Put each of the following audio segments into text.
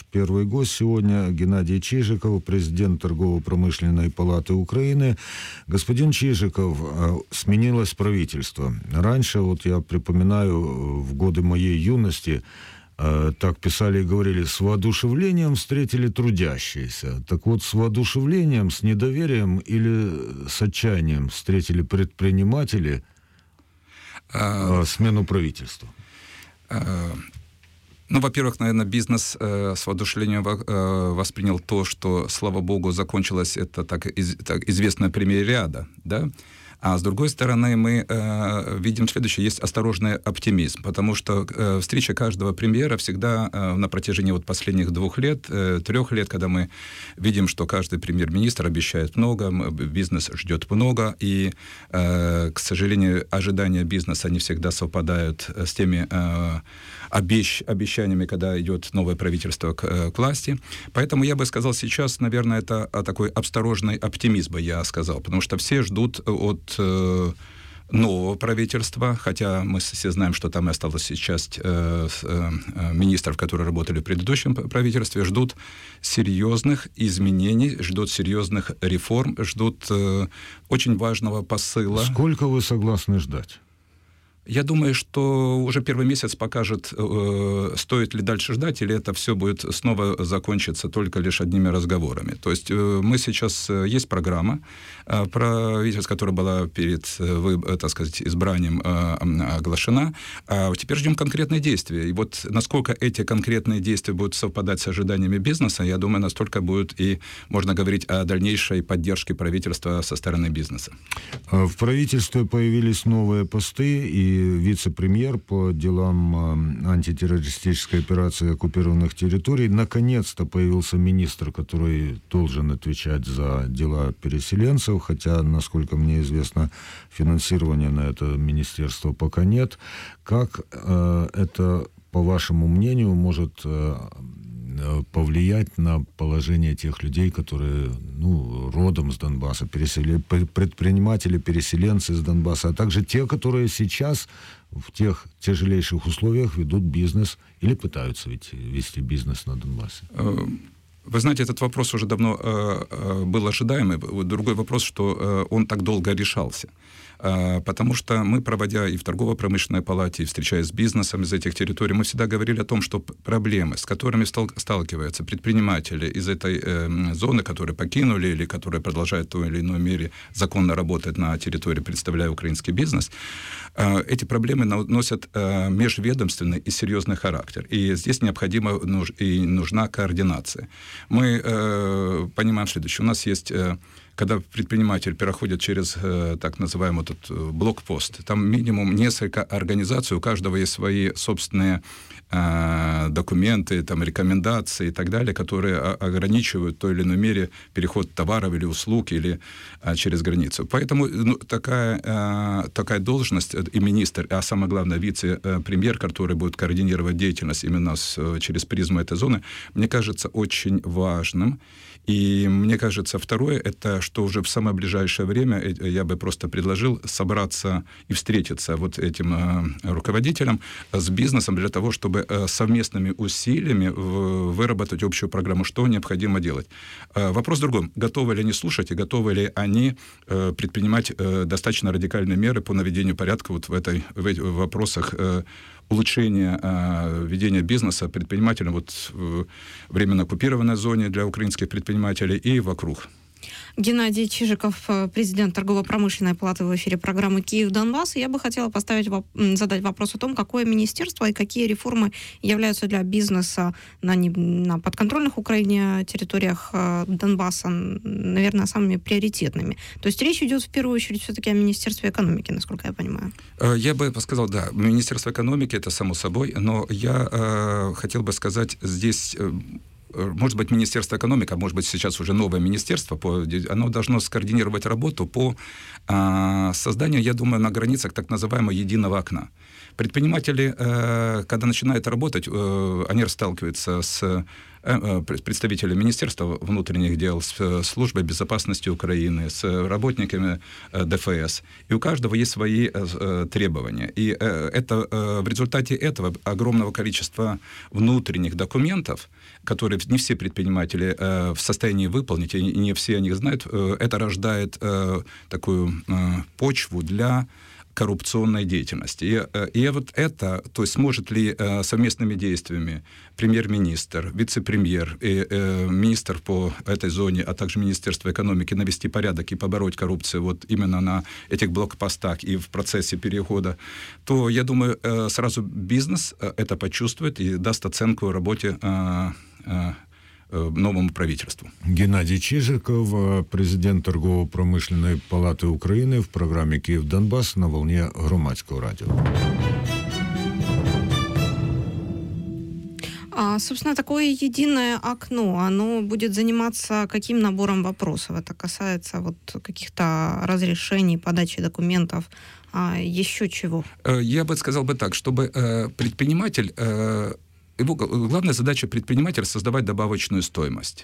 первый гость сегодня Геннадий Чижиков, президент Торгово-промышленной палаты Украины. Господин Чижиков, сменилось правительство. Раньше, вот я припоминаю, в годы моей юности, так писали и говорили, с воодушевлением встретили трудящиеся. Так вот, с воодушевлением, с недоверием или с отчаянием встретили предприниматели смену правительства? Ну, во-первых, наверное, бизнес с воодушевлением воспринял то, что, слава богу, закончилось это так известно на примере ряда, да? А с другой стороны, мы видим следующее, есть осторожный оптимизм, потому что встреча каждого премьера всегда на протяжении вот последних 2 лет, 3 лет, когда мы видим, что каждый премьер-министр обещает много, бизнес ждет много, и, к сожалению, ожидания бизнеса не всегда совпадают с теми обещаниями, когда идет новое правительство к власти. Поэтому я бы сказал сейчас, наверное, это такой осторожный оптимизм, бы я сказал, потому что все ждут от нового правительства, хотя мы все знаем, что там осталась часть министров, которые работали в предыдущем правительстве, ждут серьезных изменений, ждут серьезных реформ, ждут очень важного посыла. Сколько вы согласны ждать? Я думаю, что уже первый месяц покажет, стоит ли дальше ждать, или это все будет снова закончиться только лишь одними разговорами. То есть мы сейчас, есть программа правительства, которая была перед, так сказать, избранием оглашена, а теперь ждем конкретные действия. И вот насколько эти конкретные действия будут совпадать с ожиданиями бизнеса, я думаю, настолько будет и можно говорить о дальнейшей поддержке правительства со стороны бизнеса. В правительстве появились новые посты, и вице-премьер по делам антитеррористической операции оккупированных территорий. Наконец-то появился министр, который должен отвечать за дела переселенцев, хотя, насколько мне известно, финансирования на это министерство пока нет. Как это, по вашему мнению, может повлиять на положение тех людей, которые, родом с Донбасса, предприниматели, переселенцы из Донбасса, а также те, которые сейчас в тех тяжелейших условиях ведут бизнес или пытаются вести бизнес на Донбассе? Вы знаете, этот вопрос уже давно был ожидаемый. Другой вопрос, что он так долго решался. Потому что мы, проводя и в торгово-промышленной палате, и встречаясь с бизнесом из этих территорий, мы всегда говорили о том, что проблемы, с которыми сталкиваются предприниматели из этой зоны, которые покинули или которые продолжают в той или иной мере законно работать на территории, представляя украинский бизнес, эти проблемы носят межведомственный и серьезный характер. И здесь необходима и нужна координация. Мы понимаем следующее. У нас есть... Когда предприниматель переходит через так называемый этот блокпост, там минимум несколько организаций, у каждого есть свои собственные документы, там, рекомендации и так далее, которые ограничивают в той или иной мере переход товаров или услуг или через границу. Поэтому такая должность и министр, а самое главное вице-премьер, который будет координировать деятельность именно через призму этой зоны, мне кажется очень важным. И мне кажется, второе, это что уже в самое ближайшее время я бы просто предложил собраться и встретиться вот этим руководителям с бизнесом для того, чтобы совместными усилиями выработать общую программу, что необходимо делать. Вопрос в другом. Готовы ли они слушать и готовы ли они предпринимать достаточно радикальные меры по наведению порядка вот в вопросах улучшения ведения бизнеса предпринимателям вот в временно оккупированной зоне для украинских предпринимателей и вокруг. Геннадий Чижиков, президент Торгово-промышленной палаты, в эфире программы «Киев-Донбасс». Я бы хотела задать вопрос о том, какое министерство и какие реформы являются для бизнеса на подконтрольных Украине территориях Донбасса, наверное, самыми приоритетными. То есть речь идет в первую очередь все-таки о Министерстве экономики, насколько я понимаю. Я бы сказал, да, Министерство экономики, это само собой, но я хотел бы сказать здесь... Может быть, Министерство экономики, а может быть, сейчас уже новое министерство, оно должно скоординировать работу по созданию, я думаю, на границах так называемого единого окна. Предприниматели, когда начинают работать, они сталкиваются с представителями Министерства внутренних дел, с службой безопасности Украины, с работниками ДФС. И у каждого есть свои требования. И это, в результате этого огромного количества внутренних документов, которые не все предприниматели в состоянии выполнить, и не все о них знают, это рождает такую почву для коррупционной деятельности. И вот это, то есть сможет ли совместными действиями премьер-министр, вице-премьер и министр по этой зоне, а также Министерство экономики навести порядок и побороть коррупцию вот именно на этих блокпостах и в процессе перехода, то, я думаю, сразу бизнес это почувствует и даст оценку работе новому правительству. Геннадий Чижиков, президент Торгово-промышленной палаты Украины в программе «Київ-Донбас» на волне Громадського радио. Собственно, такое единое окно, оно будет заниматься каким набором вопросов? Это касается вот каких-то разрешений, подачи документов, еще чего? Я бы сказал бы так, чтобы предприниматель... Его главная задача предпринимателя — создавать добавочную стоимость.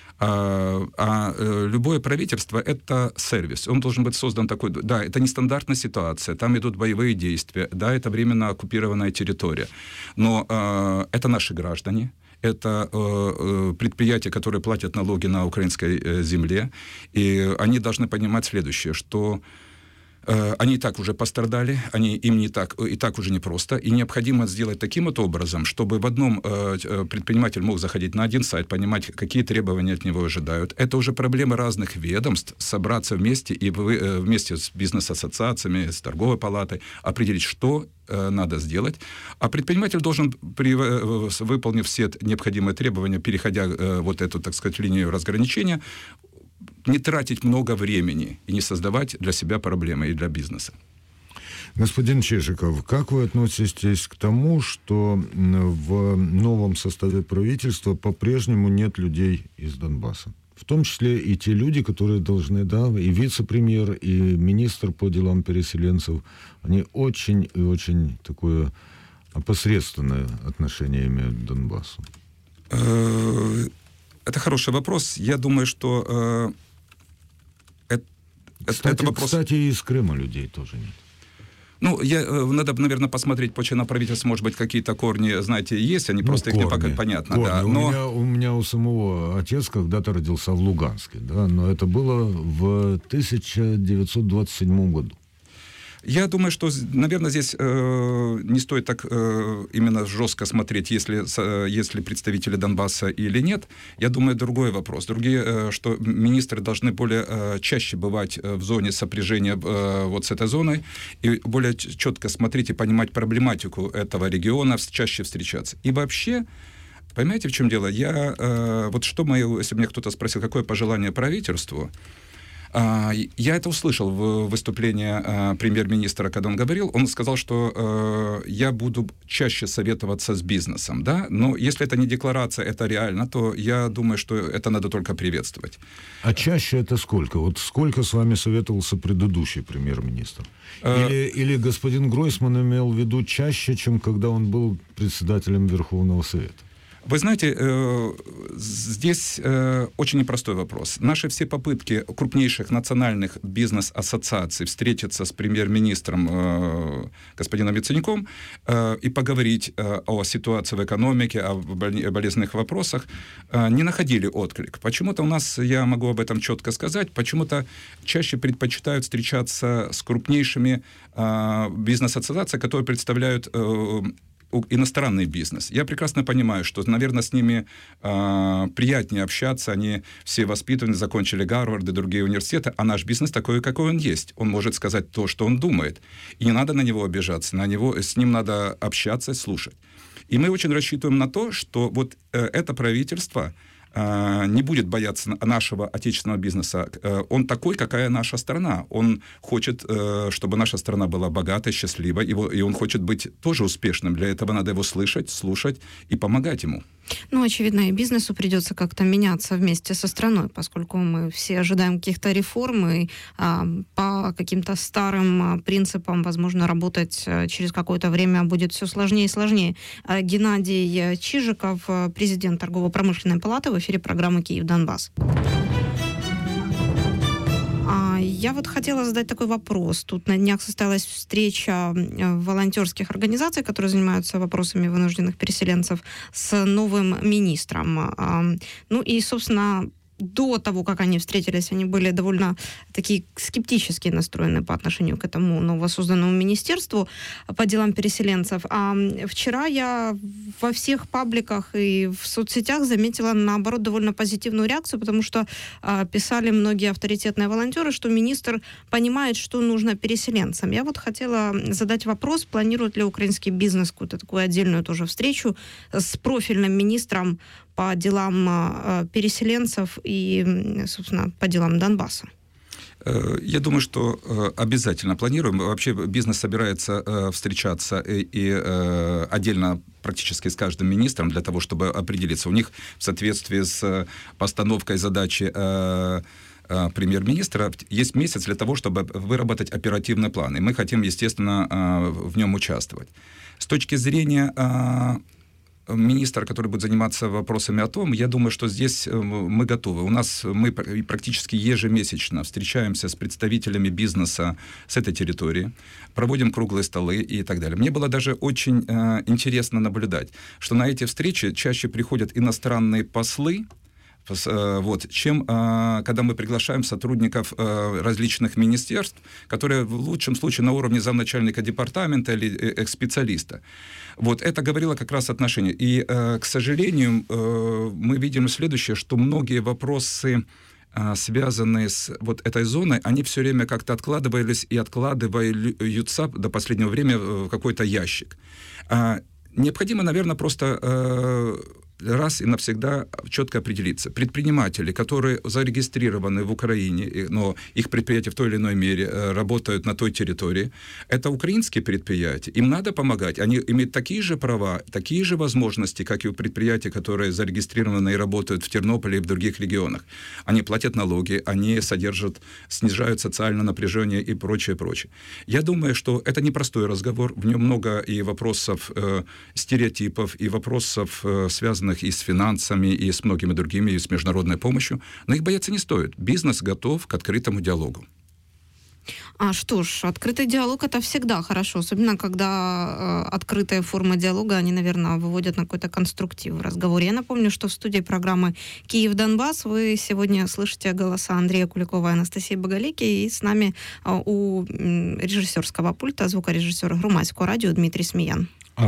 Любое правительство — это сервис. Он должен быть создан такой... Да, это нестандартная ситуация, там идут боевые действия, да, это временно оккупированная территория. Но это наши граждане, это предприятия, которые платят налоги на украинской земле, и они должны понимать следующее, что они и так уже пострадали, им и так уже непросто, и необходимо сделать таким вот образом, чтобы в одном предприниматель мог заходить на один сайт, понимать, какие требования от него ожидают. Это уже проблема разных ведомств, собраться вместе и вместе с бизнес-ассоциациями, с торговой палатой, определить, что надо сделать. А предприниматель должен, выполнив все необходимые требования, переходя вот эту, так сказать, линию разграничения, не тратить много времени и не создавать для себя проблемы и для бизнеса. Господин Чижиков, как вы относитесь к тому, что в новом составе правительства по-прежнему нет людей из Донбасса? В том числе и те люди, которые должны, да, и вице-премьер, и министр по делам переселенцев, они очень и очень такое опосредственное отношение имеют к Донбассу. Это хороший вопрос. Я думаю, что это вопрос... Кстати, и из Крыма людей тоже нет. Ну, надо, наверное, посмотреть, почему на правительстве, может быть, какие-то корни, знаете, есть, они просто корни, их не пока понятно. Корни. Да, но... у меня у самого отец когда-то родился в Луганске, да, но это было в 1927 году. Я думаю, что, наверное, здесь не стоит так именно жестко смотреть, если представители Донбасса или нет. Я думаю, другой вопрос. Что министры должны более чаще бывать в зоне сопряжения вот с этой зоной и более четко смотреть и понимать проблематику этого региона, чаще встречаться. И вообще, понимаете, в чем дело? Если меня кто-то спросил, какое пожелание правительству, я это услышал в выступлении премьер-министра, когда он говорил. Он сказал, что я буду чаще советоваться с бизнесом, да? Но если это не декларация, это реально, то я думаю, что это надо только приветствовать. А чаще это сколько? Вот сколько с вами советовался предыдущий премьер-министр? Или господин Гройсман имел в виду чаще, чем когда он был председателем Верховного Совета? Вы знаете, здесь очень непростой вопрос. Наши все попытки крупнейших национальных бизнес-ассоциаций встретиться с премьер-министром господином Яценюком и поговорить о ситуации в экономике, о болезненных вопросах, не находили отклик. Почему-то у нас, я могу об этом четко сказать, почему-то чаще предпочитают встречаться с крупнейшими бизнес-ассоциациями, которые представляют иностранный бизнес. Я прекрасно понимаю, что, наверное, с ними приятнее общаться, они все воспитаны, закончили Гарвард и другие университеты, а наш бизнес такой, какой он есть. Он может сказать то, что он думает. И не надо на него обижаться, с ним надо общаться, слушать. И мы очень рассчитываем на то, что вот это правительство не будет бояться нашего отечественного бизнеса. Он такой, какая наша страна. Он хочет, чтобы наша страна была богатой, счастливой, и он хочет быть тоже успешным. Для этого надо его слышать, слушать и помогать ему. Ну, очевидно, и бизнесу придется как-то меняться вместе со страной, поскольку мы все ожидаем каких-то реформ, и по каким-то старым принципам, возможно, работать через какое-то время будет все сложнее и сложнее. Геннадий Чижиков, президент Торгово-промышленной палаты, в эфире программы «Киев-Донбасс». Я вот хотела задать такой вопрос. Тут на днях состоялась встреча волонтерских организаций, которые занимаются вопросами вынужденных переселенцев, с новым министром. Ну и, собственно, до того, как они встретились, они были довольно такие скептически настроены по отношению к этому новосозданному министерству по делам переселенцев. А вчера я во всех пабликах и в соцсетях заметила, наоборот, довольно позитивную реакцию, потому что писали многие авторитетные волонтеры, что министр понимает, что нужно переселенцам. Я вот хотела задать вопрос, планирует ли украинский бизнес какую-то такую отдельную тоже встречу с профильным министром по делам переселенцев и, собственно, по делам Донбасса? Я думаю, что обязательно планируем. Вообще бизнес собирается встречаться и отдельно практически с каждым министром для того, чтобы определиться. У них в соответствии с постановкой задачи премьер-министра есть месяц для того, чтобы выработать оперативный план. И мы хотим, естественно, в нем участвовать. С точки зрения министр, который будет заниматься вопросами АТО, я думаю, что здесь мы готовы. Мы практически ежемесячно встречаемся с представителями бизнеса с этой территории, проводим круглые столы и так далее. Мне было даже очень интересно наблюдать, что на эти встречи чаще приходят иностранные послы, чем когда мы приглашаем сотрудников различных министерств, которые в лучшем случае на уровне замначальника департамента или специалиста. Это говорило как раз отношение. И, к сожалению, мы видим следующее, что многие вопросы, связанные с этой зоной, они все время как-то откладывались и откладываются до последнего времени в какой-то ящик. Необходимо, наверное, просто раз и навсегда четко определиться. Предприниматели, которые зарегистрированы в Украине, но их предприятия в той или иной мере работают на той территории, это украинские предприятия. Им надо помогать. Они имеют такие же права, такие же возможности, как и у предприятий, которые зарегистрированы и работают в Тернополе и в других регионах. Они платят налоги, они снижают социальное напряжение и прочее, прочее. Я думаю, что это непростой разговор. В нем много и вопросов стереотипов, и вопросов, связанных и с финансами, и с многими другими, и с международной помощью. Но их бояться не стоит. Бизнес готов к открытому диалогу. Что ж, открытый диалог — это всегда хорошо, особенно когда открытые формы диалога, они, наверное, выводят на какой-то конструктив в разговоре. Я напомню, что в студии программы «Киев-Донбасс» вы сегодня слышите голоса Андрея Куликова и Анастасии Боголеки, и с нами у режиссерского пульта звукорежиссер Громадского радио Дмитрий Смеян.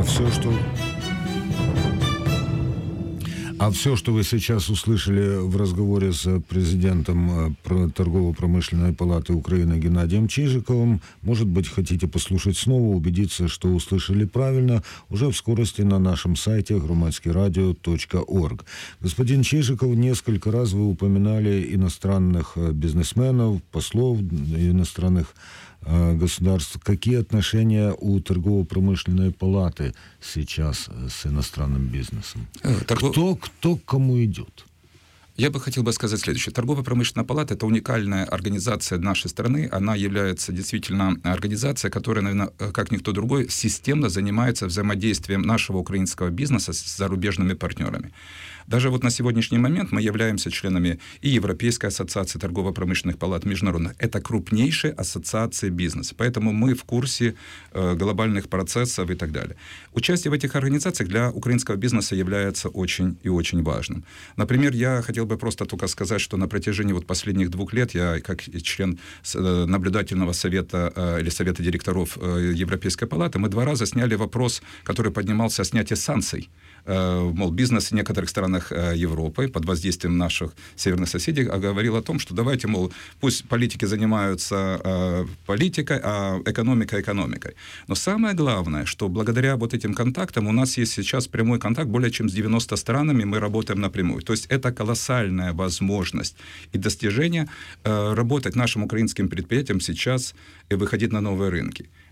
Все, что вы сейчас услышали в разговоре с президентом Торгово-промышленной палаты Украины Геннадием Чижиковым, может быть, хотите послушать снова, убедиться, что услышали правильно, уже в скорости на нашем сайте громадскийрадио.орг. Господин Чижиков, несколько раз вы упоминали иностранных бизнесменов, послов иностранных государств. Какие отношения у торгово-промышленной палаты сейчас с иностранным бизнесом? Кто к кому идет? Я бы хотел сказать следующее. Торгово-промышленная палата — это уникальная организация нашей страны. Она является действительно организацией, которая, наверное, как никто другой, системно занимается взаимодействием нашего украинского бизнеса с зарубежными партнерами. Даже на сегодняшний момент мы являемся членами и Европейской ассоциации торгово-промышленных палат международных. Это крупнейшие ассоциации бизнеса. Поэтому мы в курсе глобальных процессов и так далее. Участие в этих организациях для украинского бизнеса является очень и очень важным. Например, я хотел бы просто только сказать, что на протяжении последних 2 лет я, как член наблюдательного совета или совета директоров Европейской палаты, мы 2 раза сняли вопрос, который поднимался о снятии санкций. Бизнес в некоторых странах Европы под воздействием наших северных соседей говорил о том, что давайте, пусть политики занимаются политикой, а экономика экономикой. Но самое главное, что благодаря этим контактам у нас есть сейчас прямой контакт более чем с 90 странами, мы работаем напрямую. То есть это колоссальная возможность и достижение работать нашим украинским предприятиям сейчас и выходить на новые рынки.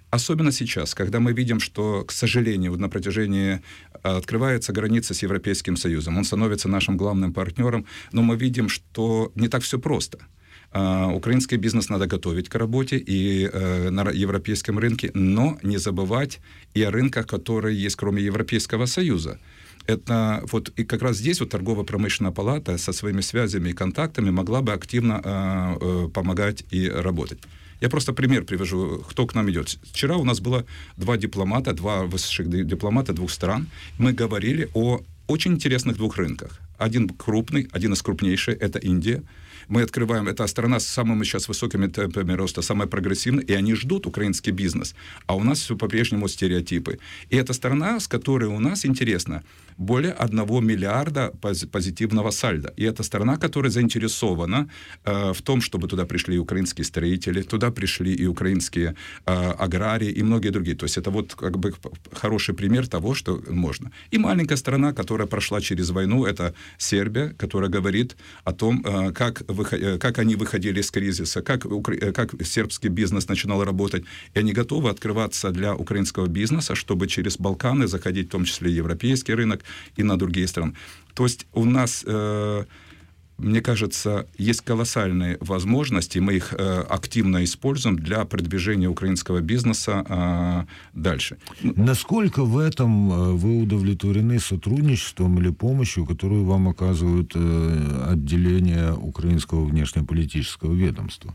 Особенно сейчас, когда мы видим, что, к сожалению, на протяжении открывается граница с Европейским Союзом, он становится нашим главным партнером, но мы видим, что не так все просто. Украинский бизнес надо готовить к работе и на европейском рынке, но не забывать и о рынках, которые есть кроме Европейского Союза. Это вот и как раз здесь вот торгово-промышленная палата со своими связями и контактами могла бы активно помогать и работать. Я просто пример привожу, кто к нам идет. Вчера у нас было два высших дипломата двух стран. Мы говорили о очень интересных двух рынках. Один крупный, один из крупнейших, это Индия. Мы открываем, это страна с самыми сейчас высокими темпами роста, самая прогрессивная, и они ждут украинский бизнес. А у нас все по-прежнему стереотипы. И это страна, с которой у нас, интересно, более 1 миллиарда позитивного сальдо. И это страна, которая заинтересована в том, чтобы туда пришли и украинские строители, туда пришли и украинские аграрии, и многие другие. То есть это вот как бы хороший пример того, что можно. И маленькая страна, которая прошла через войну, это Сербия, которая говорит о том, как они выходили из кризиса, как сербский бизнес начинал работать. И они готовы открываться для украинского бизнеса, чтобы через Балканы заходить, в том числе и европейский рынок, и на другие страны. То есть у нас, мне кажется, есть колоссальные возможности, мы их активно используем для продвижения украинского бизнеса дальше. Насколько в этом вы удовлетворены сотрудничеством или помощью, которую вам оказывают отделения украинского внешнеполитического ведомства?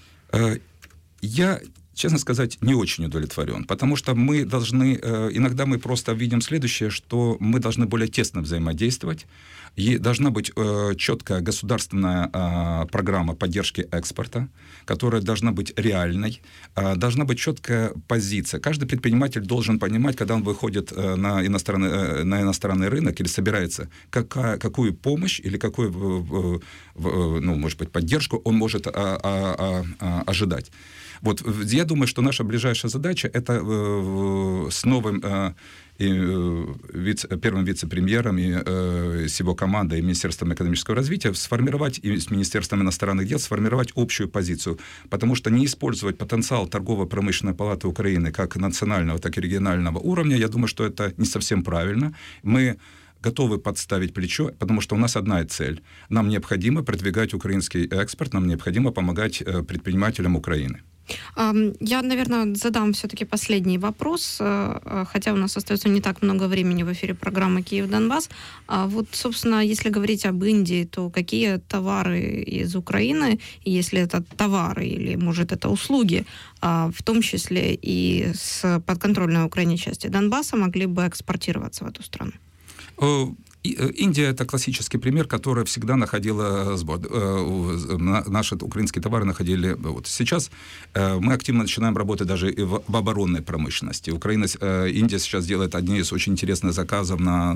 Я, честно сказать, не очень удовлетворен, потому что мы должны, иногда мы просто видим следующее, что мы должны более тесно взаимодействовать, и должна быть четкая государственная программа поддержки экспорта, которая должна быть реальной, должна быть четкая позиция. Каждый предприниматель должен понимать, когда он выходит на иностранный рынок или собирается, какую помощь или какую, может быть, поддержку он может ожидать. Вот, я думаю, что наша ближайшая задача это с новым первым вице-премьером и с его командой, и Министерством экономического развития сформировать, и с Министерством иностранных дел сформировать общую позицию, потому что не использовать потенциал торгово-промышленной палаты Украины как национального, так и регионального уровня, я думаю, что это не совсем правильно. Мы готовы подставить плечо, потому что у нас одна цель. Нам необходимо продвигать украинский экспорт, нам необходимо помогать предпринимателям Украины. Я, наверное, задам все-таки последний вопрос, хотя у нас остается не так много времени в эфире программы «Киев-Донбасс». Вот, собственно, если говорить об Индии, то какие товары из Украины, если это товары или, может, это услуги, в том числе и с подконтрольной Украине части Донбасса, могли бы экспортироваться в эту страну? Индия — это классический пример, которая всегда находила сбор. Наши украинские товары находили. Вот. Сейчас мы активно начинаем работать даже и в оборонной промышленности. Индия сейчас делает одни из очень интересных заказов на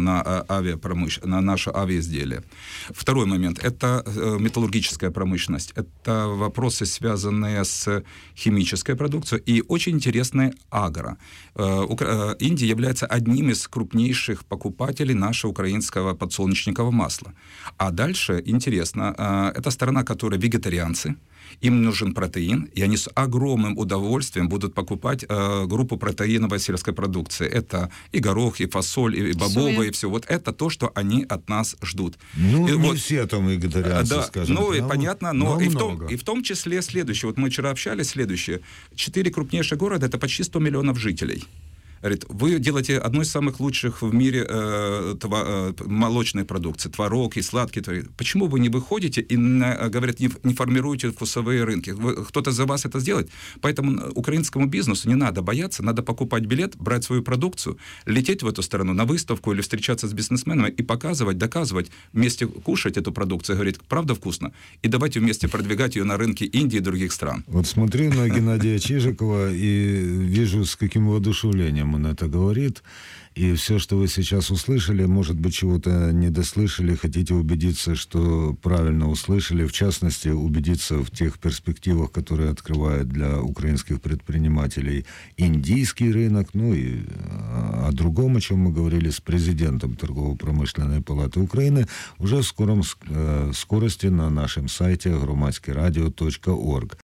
наши авиаизделия. Второй момент — это металлургическая промышленность. Это вопросы, связанные с химической продукцией, и очень интересные агро. Индия является одним из крупнейших покупателей нашего украинского подсолнечникового масла. А дальше, интересно, это страна, которая вегетарианцы, им нужен протеин, и они с огромным удовольствием будут покупать группу протеиновой сельской продукции. Это и горох, и фасоль, и бобовые, и все. Вот это то, что они от нас ждут. Ну, и не все там вегетарианцы, да, скажем. Ну, и понятно, но и в том числе следующее. Вот мы вчера общались, следующее. 4 крупнейших города — это почти 100 миллионов жителей. Говорит, вы делаете одну из самых лучших в мире молочной продукции, творог и сладкий. Почему вы не выходите и, говорят, не формируете вкусовые рынки? Кто-то за вас это сделает? Поэтому украинскому бизнесу не надо бояться, надо покупать билет, брать свою продукцию, лететь в эту страну на выставку или встречаться с бизнесменами и показывать, доказывать, вместе кушать эту продукцию. Говорит, правда вкусно? И давайте вместе продвигать ее на рынке Индии и других стран. Вот смотрю на Геннадия Чижикова и вижу, с каким воодушевлением он это говорит, и все, что вы сейчас услышали, может быть, чего-то не дослышали, хотите убедиться, что правильно услышали, в частности, убедиться в тех перспективах, которые открывает для украинских предпринимателей индийский рынок, ну и о другом, о чем мы говорили с президентом Торгово-промышленной палаты Украины, уже в скорости на нашем сайте громадскерадио.орг.